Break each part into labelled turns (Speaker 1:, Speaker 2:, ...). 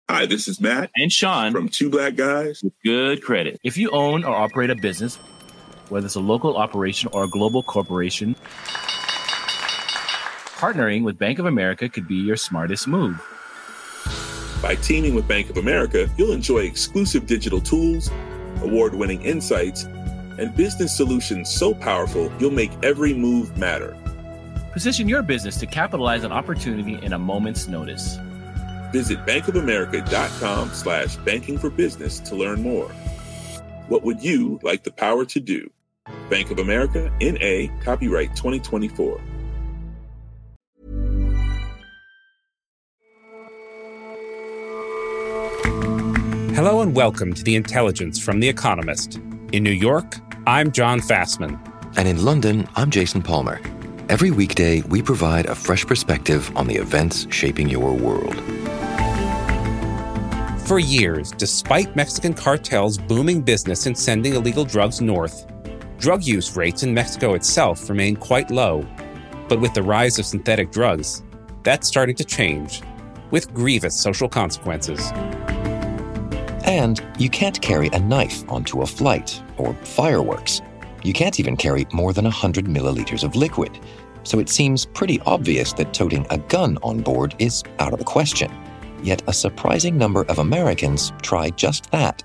Speaker 1: Hi, this is Matt
Speaker 2: and Sean
Speaker 1: from Two Black Guys
Speaker 2: with Good Credit. If you own or operate a business, whether it's a local operation or a global corporation, partnering with Bank of America could be your smartest move.
Speaker 1: By teaming with Bank of America, you'll enjoy exclusive digital tools, award-winning insights, and business solutions so powerful you'll make every move matter.
Speaker 2: Position your business to capitalize on opportunity in a moment's notice.
Speaker 1: Visit bankofamerica.com/banking for business to learn more. What would you like the power to do? Bank of America, N.A., copyright 2024.
Speaker 3: Hello and welcome to The Intelligence from The Economist. In New York, I'm John Fassman.
Speaker 4: And in London, I'm Jason Palmer. Every weekday, we provide a fresh perspective on the events shaping your world.
Speaker 3: For years, despite Mexican cartels' booming business in sending illegal drugs north, drug use rates in Mexico itself remain quite low. But with the rise of synthetic drugs, that's starting to change, with grievous social consequences.
Speaker 4: And you can't carry a knife onto a flight or fireworks. You can't even carry more than 100 milliliters of liquid. So it seems pretty obvious that toting a gun on board is out of the question. Yet a surprising number of Americans try just that.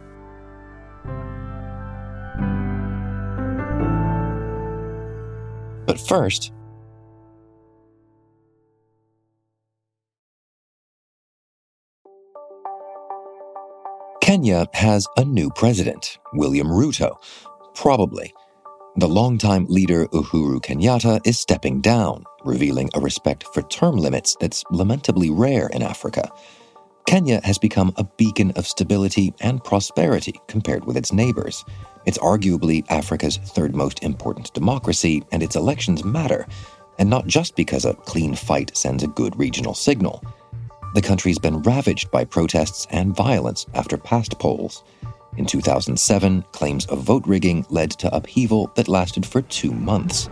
Speaker 4: But first, Kenya has a new president, William Ruto. Probably. The longtime leader Uhuru Kenyatta is stepping down, revealing a respect for term limits that's lamentably rare in Africa. Kenya has become a beacon of stability and prosperity compared with its neighbors. It's arguably Africa's third most important democracy, and its elections matter, and not just because a clean fight sends a good regional signal. The country's been ravaged by protests and violence after past polls. In 2007, claims of vote rigging led to upheaval that lasted for 2 months.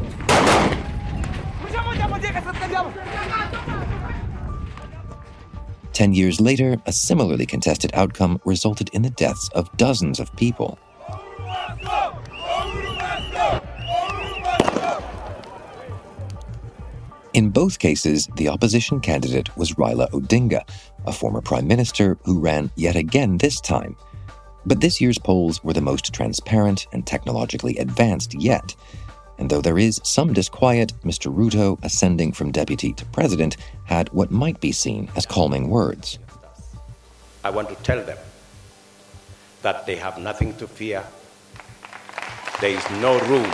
Speaker 4: Ten years later, a similarly contested outcome resulted in the deaths of dozens of people. In both cases, the opposition candidate was Raila Odinga, a former prime minister who ran yet again this time. But this year's polls were the most transparent and technologically advanced yet. And though there is some disquiet, Mr. Ruto, ascending from deputy to president, had what might be seen as calming words.
Speaker 5: I want to tell them that they have nothing to fear. There is no room.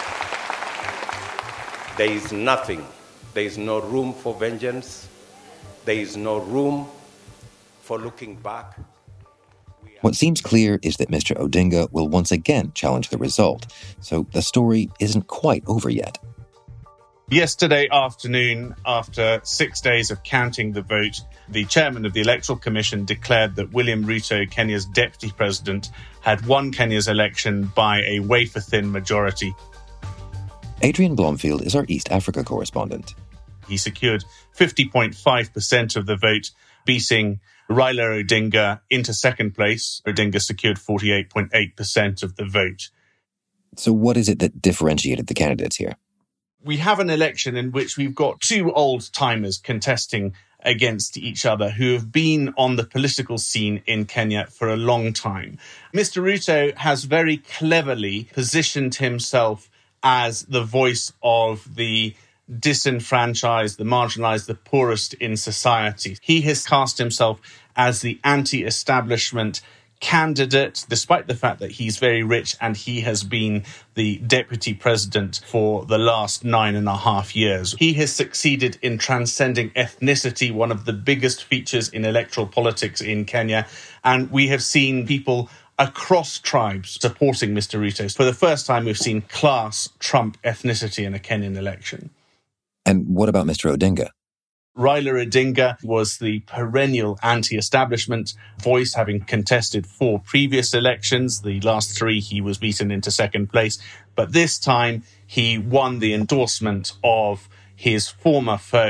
Speaker 5: There is nothing. There is no room for vengeance. There is no room for looking back.
Speaker 4: What seems clear is that Mr. Odinga will once again challenge the result, so the story isn't quite over yet.
Speaker 6: Yesterday afternoon, after 6 days of counting the vote, the chairman of the Electoral Commission declared that William Ruto, Kenya's deputy president, had won Kenya's election by a wafer-thin majority.
Speaker 4: Adrian Blomfield is our East Africa correspondent.
Speaker 6: He secured 50.5% of the vote, beating Raila Odinga into second place. Odinga secured 48.8% of the vote.
Speaker 4: So what is it that differentiated the candidates here?
Speaker 6: We have an election in which we've got two old-timers contesting against each other who have been on the political scene in Kenya for a long time. Mr. Ruto has very cleverly positioned himself as the voice of the disenfranchised, the marginalized, the poorest in society. He has cast himself as the anti-establishment candidate, despite the fact that he's very rich and he has been the deputy president for the last 9.5 years. He has succeeded in transcending ethnicity, one of the biggest features in electoral politics in Kenya. And we have seen people across tribes supporting Mr. Ruto. For the first time, we've seen class trump ethnicity in a Kenyan election.
Speaker 4: And what about Mr. Odinga?
Speaker 6: Raila Odinga was the perennial anti-establishment voice, having contested 4 previous elections. The last 3, he was beaten into second place. But this time, he won the endorsement of his former foe,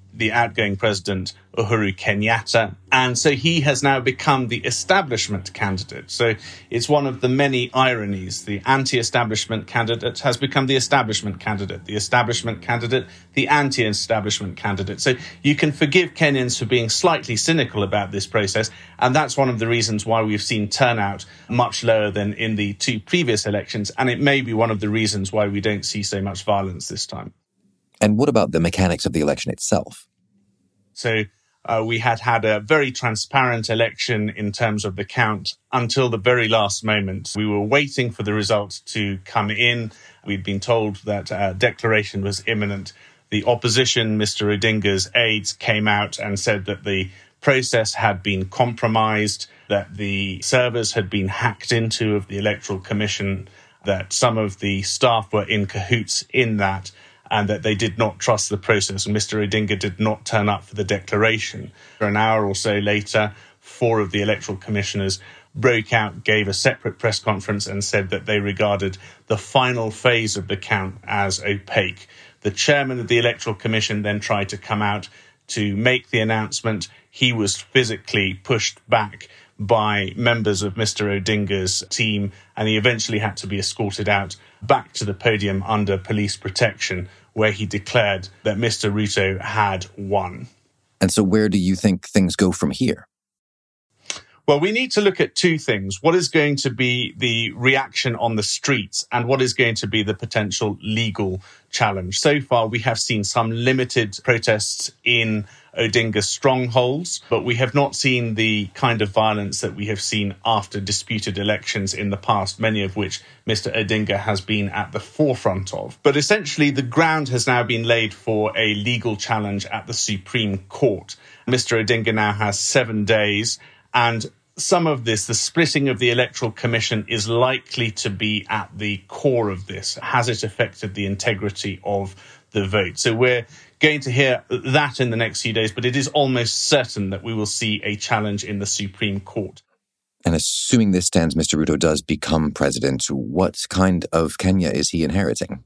Speaker 6: the outgoing president, Uhuru Kenyatta. And so he has now become the establishment candidate. So it's one of the many ironies. The anti-establishment candidate has become the establishment candidate, the establishment candidate, the anti-establishment candidate. So you can forgive Kenyans for being slightly cynical about this process. And that's one of the reasons why we've seen turnout much lower than in the two previous elections. And it may be one of the reasons why we don't see so much violence this time.
Speaker 4: And what about the mechanics of the election itself?
Speaker 6: So we had a very transparent election in terms of the count until the very last moment. We were waiting for the result to come in. We'd been told that a declaration was imminent. The opposition, Mr. Odinga's aides, came out and said that the process had been compromised, that the servers had been hacked into of the Electoral Commission, that some of the staff were in cahoots in that, and that they did not trust the process. And Mr. Odinga did not turn up for the declaration. An hour or so later, 4 of the electoral commissioners broke out, gave a separate press conference and said that they regarded the final phase of the count as opaque. The chairman of the Electoral Commission then tried to come out to make the announcement. He was physically pushed back by members of Mr. Odinga's team, and he eventually had to be escorted out back to the podium under police protection, where he declared that Mr. Ruto had won.
Speaker 4: And so where do you think things go from here?
Speaker 6: Well, we need to look at two things. What is going to be the reaction on the streets and what is going to be the potential legal challenge? So far, we have seen some limited protests in Odinga's strongholds, but we have not seen the kind of violence that we have seen after disputed elections in the past, many of which Mr. Odinga has been at the forefront of. But essentially, the ground has now been laid for a legal challenge at the Supreme Court. Mr. Odinga now has 7 days, and some of this, the splitting of the Electoral Commission, is likely to be at the core of this. Has it affected the integrity of the vote? So we're going to hear that in the next few days, but it is almost certain that we will see a challenge in the Supreme Court.
Speaker 4: And assuming this stands, Mr. Ruto does become president, what kind of Kenya is he inheriting?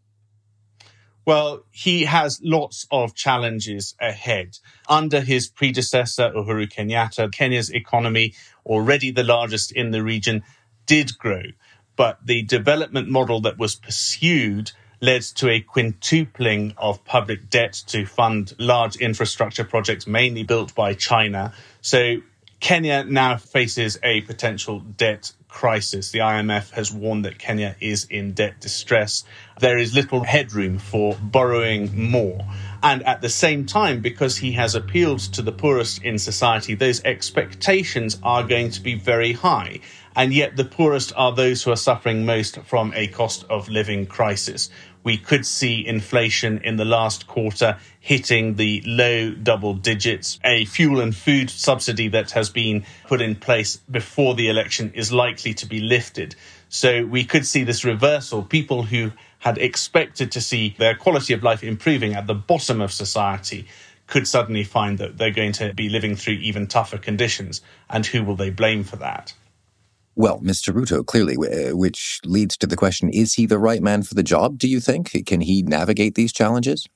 Speaker 6: Well, he has lots of challenges ahead. Under his predecessor, Uhuru Kenyatta, Kenya's economy, already the largest in the region, did grow. But the development model that was pursued led to a quintupling of public debt to fund large infrastructure projects, mainly built by China. So Kenya now faces a potential debt crisis. The IMF has warned that Kenya is in debt distress. There is little headroom for borrowing more. And at the same time, because he has appealed to the poorest in society, those expectations are going to be very high. And yet the poorest are those who are suffering most from a cost of living crisis. We could see inflation in the last quarter hitting the low double digits. A fuel and food subsidy that has been put in place before the election is likely to be lifted. So we could see this reversal. People who had expected to see their quality of life improving at the bottom of society could suddenly find that they're going to be living through even tougher conditions. And who will they blame for that?
Speaker 4: Well, Mr. Ruto, clearly, which leads to the question, is he the right man for the job, do you think? Can he navigate these challenges?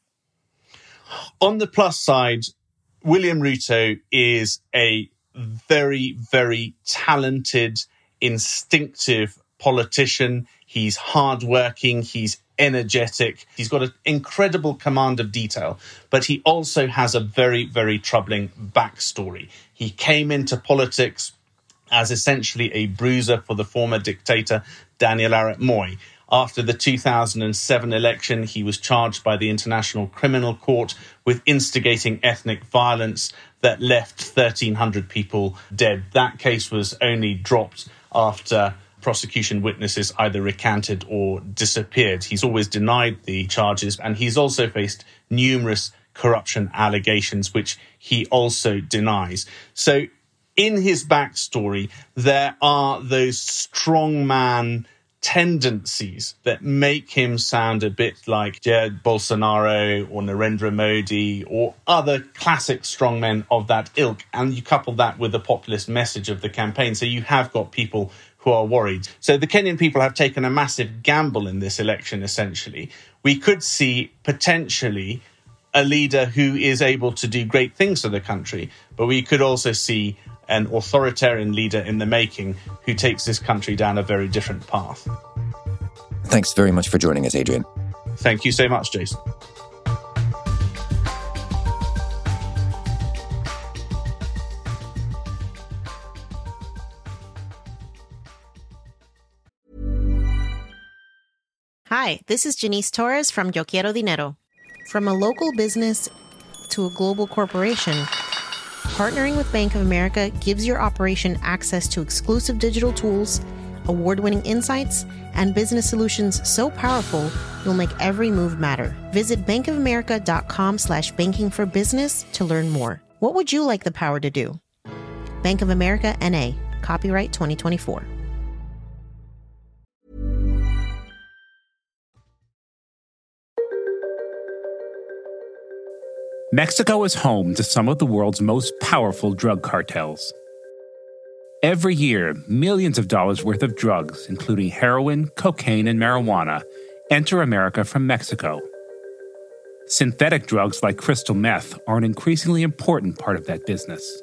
Speaker 6: On the plus side, William Ruto is a very, very talented, instinctive politician. He's hardworking, he's energetic, he's got an incredible command of detail, but he also has a very, very troubling backstory. He came into politics as essentially a bruiser for the former dictator Daniel Arap Moi. After the 2007 election, he was charged by the International Criminal Court with instigating ethnic violence that left 1,300 people dead. That case was only dropped after prosecution witnesses either recanted or disappeared. He's always denied the charges, and he's also faced numerous corruption allegations, which he also denies. So in his backstory, there are those strongman tendencies that make him sound a bit like Jair Bolsonaro or Narendra Modi or other classic strongmen of that ilk. And you couple that with the populist message of the campaign. So you have got people who are worried. So the Kenyan people have taken a massive gamble in this election, essentially. We could see potentially a leader who is able to do great things for the country, but we could also see an authoritarian leader in the making who takes this country down a very different path.
Speaker 4: Thanks very much for joining us, Adrian.
Speaker 6: Thank you so much, Jason.
Speaker 7: Hi, this is Janice Torres from Yo Quiero Dinero. From a local business to a global corporation, partnering with Bank of America gives your operation access to exclusive digital tools, award-winning insights, and business solutions so powerful you'll make every move matter. Visit bankofamerica.com/banking for business to learn more. What would you like the power to do? Bank of America, N.A. Copyright 2024.
Speaker 3: Mexico is home to some of the world's most powerful drug cartels. Every year, millions of dollars worth of drugs, including heroin, cocaine, and marijuana, enter America from Mexico. Synthetic drugs like crystal meth are an increasingly important part of that business.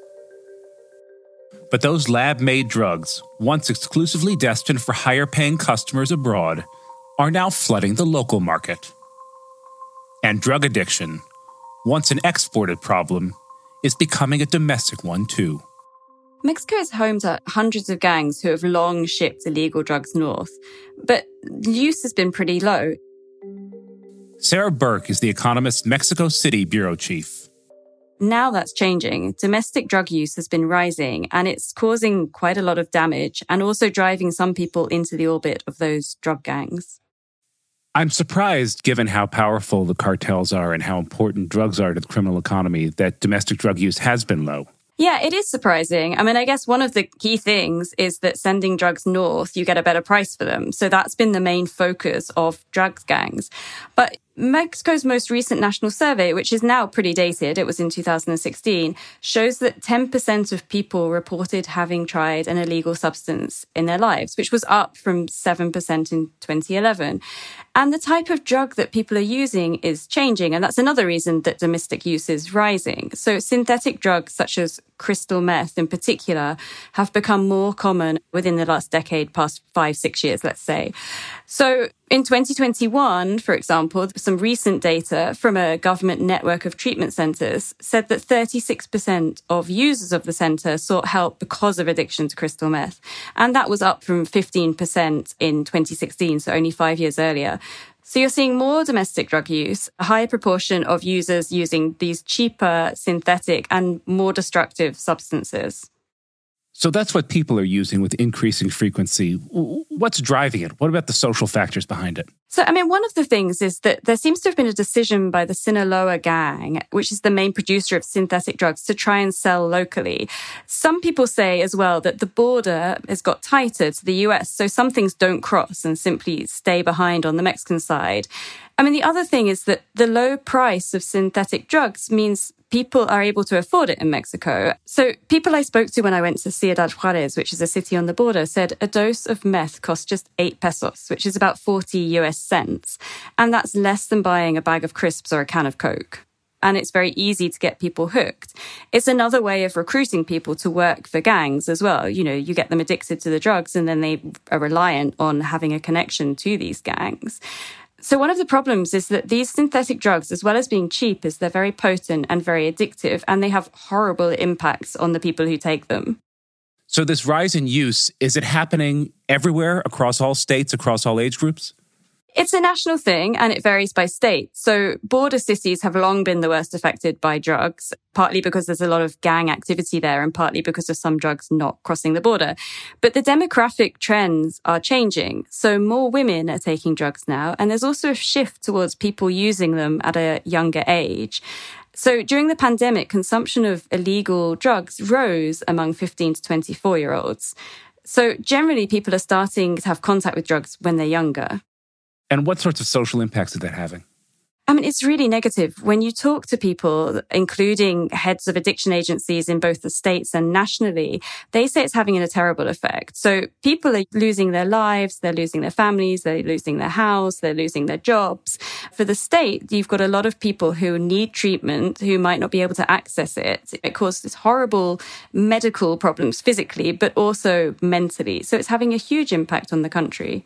Speaker 3: But those lab-made drugs, once exclusively destined for higher-paying customers abroad, are now flooding the local market. And drug addiction, once an exported problem, is becoming a domestic one too.
Speaker 8: Mexico is home to hundreds of gangs who have long shipped illegal drugs north, but use has been pretty low.
Speaker 3: Sarah Burke is The Economist's Mexico City bureau chief.
Speaker 8: Now that's changing. Domestic drug use has been rising, and it's causing quite a lot of damage and also driving some people into the orbit of those drug gangs.
Speaker 3: I'm surprised, given how powerful the cartels are and how important drugs are to the criminal economy, that domestic drug use has been low.
Speaker 8: Yeah, it is surprising. I mean, I guess one of the key things is that sending drugs north, you get a better price for them. So that's been the main focus of drugs gangs. But Mexico's most recent national survey, which is now pretty dated, it was in 2016, shows that 10% of people reported having tried an illegal substance in their lives, which was up from 7% in 2011. And the type of drug that people are using is changing, and that's another reason that domestic use is rising. So synthetic drugs such as crystal meth in particular have become more common within the last decade, past 5-6 years, let's say. So in 2021, for example, some recent data from a government network of treatment centres said that 36% of users of the centre sought help because of addiction to crystal meth. And that was up from 15% in 2016, so only 5 years earlier. So you're seeing more domestic drug use, a higher proportion of users using these cheaper, synthetic and more destructive substances.
Speaker 3: So that's what people are using with increasing frequency. What's driving it? What about the social factors behind it?
Speaker 8: So, I mean, one of the things is that there seems to have been a decision by the Sinaloa gang, which is the main producer of synthetic drugs, to try and sell locally. Some people say as well that the border has got tighter to the US, so some things don't cross and simply stay behind on the Mexican side. I mean, the other thing is that the low price of synthetic drugs means people are able to afford it in Mexico. So people I spoke to when I went to Ciudad Juarez, which is a city on the border, said a dose of meth costs just 8 pesos, which is about 40 US cents. And that's less than buying a bag of crisps or a can of Coke. And it's very easy to get people hooked. It's another way of recruiting people to work for gangs as well. You know, you get them addicted to the drugs and then they are reliant on having a connection to these gangs. So one of the problems is that these synthetic drugs, as well as being cheap, is they're very potent and very addictive, and they have horrible impacts on the people who take them.
Speaker 3: So this rise in use, is it happening everywhere, across all states, across all age groups?
Speaker 8: It's a national thing and it varies by state. So border cities have long been the worst affected by drugs, partly because there's a lot of gang activity there and partly because of some drugs not crossing the border. But the demographic trends are changing. So more women are taking drugs now, and there's also a shift towards people using them at a younger age. So during the pandemic, consumption of illegal drugs rose among 15 to 24-year-olds. So generally, people are starting to have contact with drugs when they're younger.
Speaker 3: And what sorts of social impacts is that having?
Speaker 8: I mean, it's really negative. When you talk to people, including heads of addiction agencies in both the States and nationally, they say it's having a terrible effect. So people are losing their lives, they're losing their families, they're losing their house, they're losing their jobs. For the state, you've got a lot of people who need treatment, who might not be able to access it. It causes horrible medical problems physically, but also mentally. So it's having a huge impact on the country.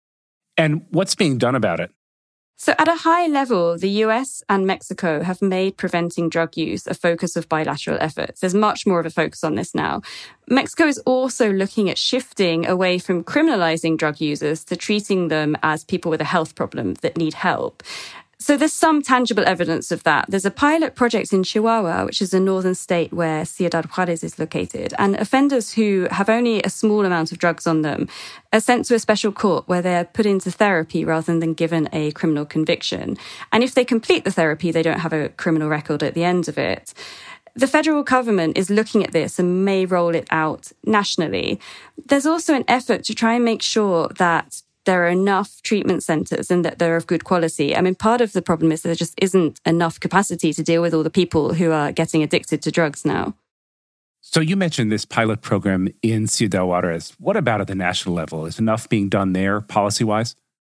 Speaker 3: And what's being done about it?
Speaker 8: So at a high level, the US and Mexico have made preventing drug use a focus of bilateral efforts. There's much more of a focus on this now. Mexico is also looking at shifting away from criminalizing drug users to treating them as people with a health problem that need help. So there's some tangible evidence of that. There's a pilot project in Chihuahua, which is a northern state where Ciudad Juarez is located. And offenders who have only a small amount of drugs on them are sent to a special court where they're put into therapy rather than given a criminal conviction. And if they complete the therapy, they don't have a criminal record at the end of it. The federal government is looking at this and may roll it out nationally. There's also an effort to try and make sure that there are enough treatment centres and that they're of good quality. I mean, part of the problem is there just isn't enough capacity to deal with all the people who are getting addicted to drugs now.
Speaker 3: So you mentioned this pilot program in Ciudad Juarez. What about at the national level? Is enough being done there policy-wise?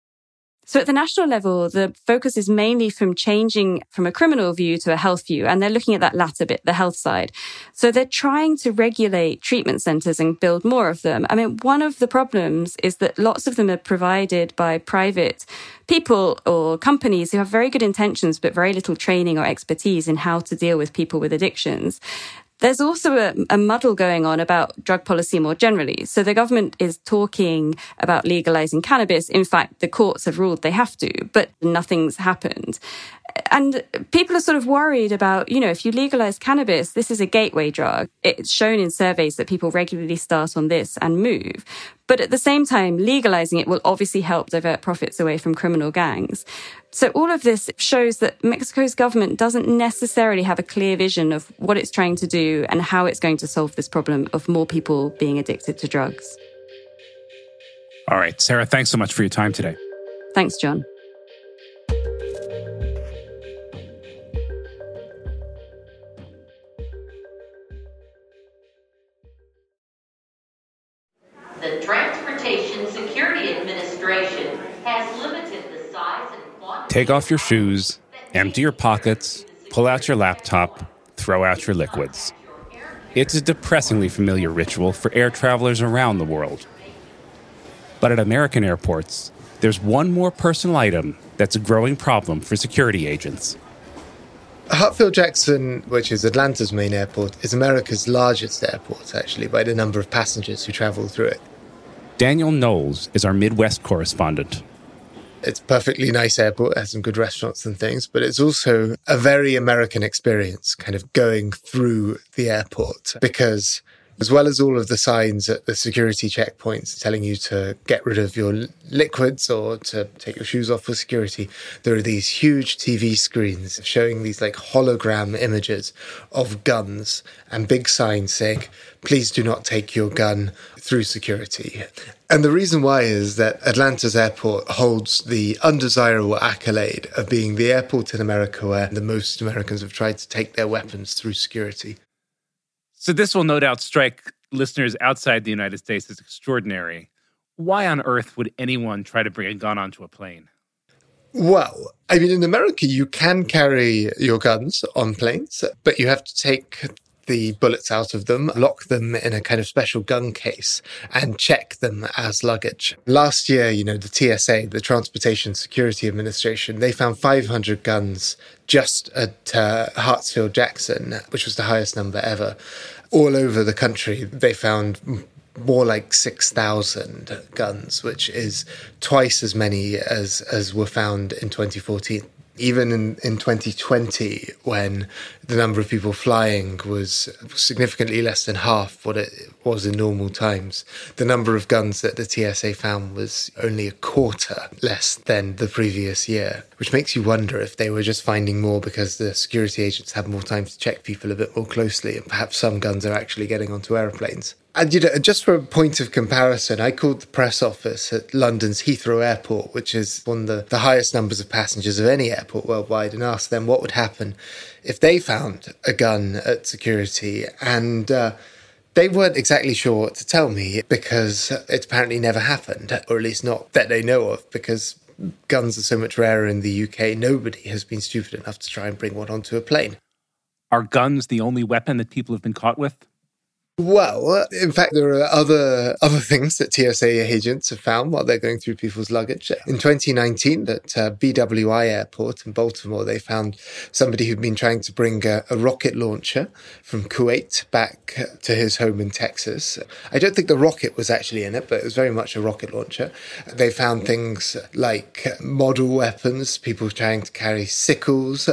Speaker 8: So at the national level, the focus is mainly from changing from a criminal view to a health view. And they're looking at that latter bit, the health side. So they're trying to regulate treatment centres and build more of them. I mean, one of the problems is that lots of them are provided by private people or companies who have very good intentions, but very little training or expertise in how to deal with people with addictions. There's also a muddle going on about drug policy more generally. So the government is talking about legalizing cannabis. In fact, the courts have ruled they have to, but nothing's happened. And people are sort of worried about, if you legalize cannabis, this is a gateway drug. It's shown in surveys that people regularly start on this and move. But at the same time, legalizing it will obviously help divert profits away from criminal gangs. So all of this shows that Mexico's government doesn't necessarily have a clear vision of what it's trying to do and how it's going to solve this problem of more people being addicted to drugs.
Speaker 3: All right, Sarah, thanks so much for your time today.
Speaker 8: Thanks, John.
Speaker 9: The Transportation Security Administration has limited the size and quantity.
Speaker 3: Take off your shoes, empty your pockets, pull out your laptop, throw out your liquids. It's a depressingly familiar ritual for air travelers around the world. But at American airports, there's one more personal item that's a growing problem for security agents.
Speaker 10: Hartsfield-Jackson, which is Atlanta's main airport, is America's largest airport, actually, by the number of passengers who travel through it.
Speaker 3: Daniel Knowles is our Midwest correspondent.
Speaker 10: It's a perfectly nice airport, it has some good restaurants and things, but it's also a very American experience, kind of going through the airport, because as well as all of the signs at the security checkpoints telling you to get rid of your liquids or to take your shoes off for security, there are these huge TV screens showing these like hologram images of guns and big signs saying, please do not take your gun through security. And the reason why is that Atlanta's airport holds the undesirable accolade of being the airport in America where the most Americans have tried to take their weapons through security.
Speaker 3: So this will no doubt strike listeners outside the United States as extraordinary. Why on earth would anyone try to bring a gun onto a plane?
Speaker 10: Well, I mean, in America, you can carry your guns on planes, but you have to take the bullets out of them, lock them in a kind of special gun case, and check them as luggage. Last year, the TSA, the Transportation Security Administration, they found 500 guns just at Hartsfield-Jackson, which was the highest number ever. All over the country, they found more like 6,000 guns, which is twice as many as were found in 2014. Even in 2020, when the number of people flying was significantly less than half what it was in normal times, the number of guns that the TSA found was only a quarter less than the previous year, which makes you wonder if they were just finding more because the security agents had more time to check people a bit more closely, and perhaps some guns are actually getting onto airplanes. And, just for a point of comparison, I called the press office at London's Heathrow Airport, which is one of the highest numbers of passengers of any airport worldwide, and asked them what would happen if they found a gun at security. And they weren't exactly sure what to tell me, because it apparently never happened, or at least not that they know of, because guns are so much rarer in the UK. Nobody has been stupid enough to try and bring one onto a plane.
Speaker 3: Are guns the only weapon that people have been caught with?
Speaker 10: Well, in fact, there are other things that TSA agents have found while they're going through people's luggage. In 2019, at BWI Airport in Baltimore, they found somebody who'd been trying to bring a rocket launcher from Kuwait back to his home in Texas. I don't think the rocket was actually in it, but it was very much a rocket launcher. They found things like model weapons, people trying to carry sickles,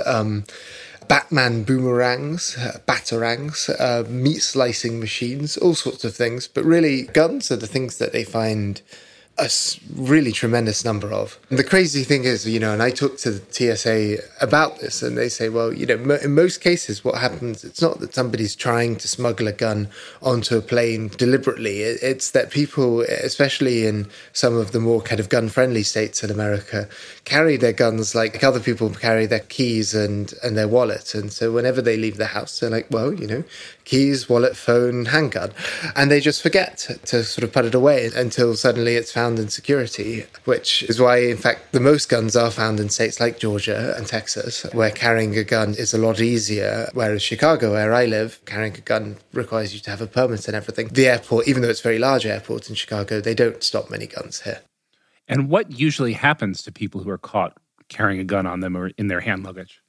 Speaker 10: Batman boomerangs, batarangs, meat slicing machines, all sorts of things. But really, guns are the things that they find a really tremendous number of. And the crazy thing is, and I talked to the TSA about this, and they say, well, in most cases, what happens, it's not that somebody's trying to smuggle a gun onto a plane deliberately. It's that people, especially in some of the more kind of gun-friendly states in America, carry their guns like other people carry their keys and their wallet. And so whenever they leave the house, they're like, well, keys, wallet, phone, handgun. And they just forget to sort of put it away until suddenly it's found in security, which is why, in fact, the most guns are found in states like Georgia and Texas, where carrying a gun is a lot easier. Whereas Chicago, where I live, carrying a gun requires you to have a permit and everything. The airport, even though it's a very large airport in Chicago, they don't stop many guns here.
Speaker 3: And what usually happens to people who are caught carrying a gun on them or in their hand luggage?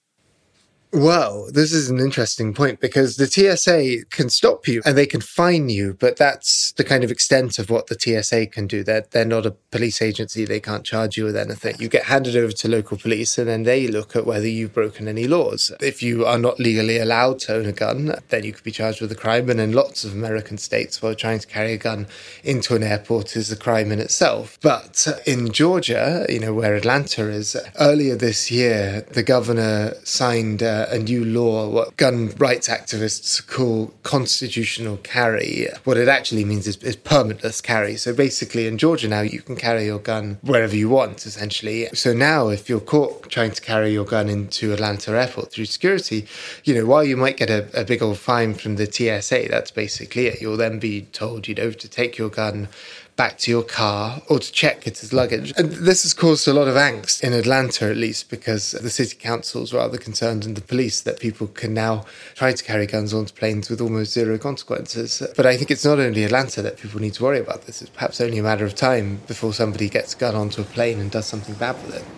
Speaker 10: Well, this is an interesting point, because the TSA can stop you and they can fine you, but that's the kind of extent of what the TSA can do. They're not a police agency. They can't charge you with anything. You get handed over to local police and then they look at whether you've broken any laws. If you are not legally allowed to own a gun, then you could be charged with a crime. And in lots of American states, where trying to carry a gun into an airport is a crime in itself. But in Georgia, where Atlanta is, earlier this year, the governor signed a new law, what gun rights activists call constitutional carry. What it actually means is permitless carry. So basically in Georgia now, you can carry your gun wherever you want, essentially. So now if you're caught trying to carry your gun into Atlanta Airport through security, while you might get a big old fine from the TSA, that's basically it. You'll then be told, to take your gun back to your car or to check it as luggage. And this has caused a lot of angst in Atlanta, at least, because the city council is rather concerned, and the police, that people can now try to carry guns onto planes with almost zero consequences. But I think it's not only Atlanta that people need to worry about this. It's perhaps only a matter of time before somebody gets a gun onto a plane and does something bad with it.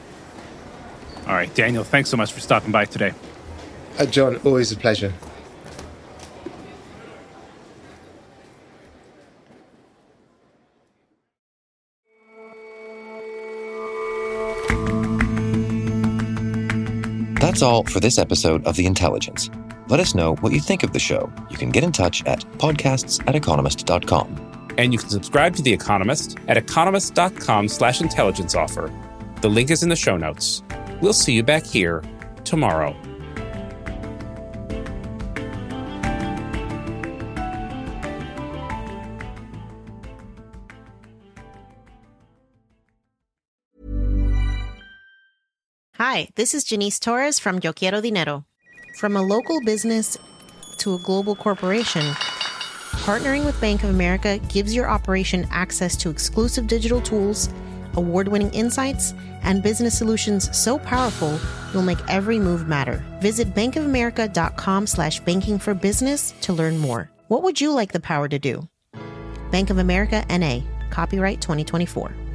Speaker 3: All right, Daniel, thanks so much for stopping by today.
Speaker 10: John, always a pleasure.
Speaker 4: That's all for this episode of The Intelligence. Let us know what you think of the show. You can get in touch at podcasts@economist.com.
Speaker 3: And you can subscribe to The Economist at economist.com/intelligence offer. The link is in the show notes. We'll see you back here tomorrow.
Speaker 7: Hi, this is Janice Torres from Yo Quiero Dinero. From a local business to a global corporation, partnering with Bank of America gives your operation access to exclusive digital tools, award-winning insights, and business solutions so powerful you'll make every move matter. Visit bankofamerica.com/banking for business to learn more. What would you like the power to do? Bank of America, N.A., copyright 2024.